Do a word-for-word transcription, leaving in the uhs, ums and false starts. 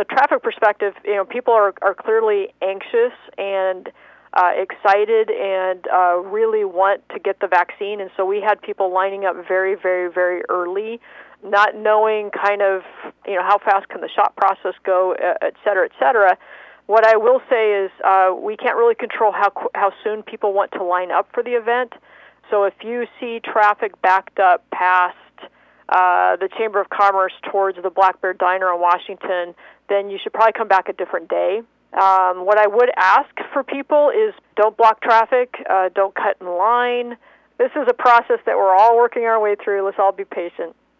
a traffic perspective, you know, people are, are clearly anxious and uh, excited and uh, really want to get the vaccine. And so we had people lining up very, very, very early, not knowing kind of, you know, how fast can the shot process go, et cetera, et cetera. What I will say is uh, we can't really control how how soon people want to line up for the event. So if you see traffic backed up past uh, the Chamber of Commerce towards the Black Bear Diner in Washington, then you should probably come back a different day. Um, what I would ask for people is don't block traffic, uh, don't cut in line. This is a process that we're all working our way through. Let's all be patient.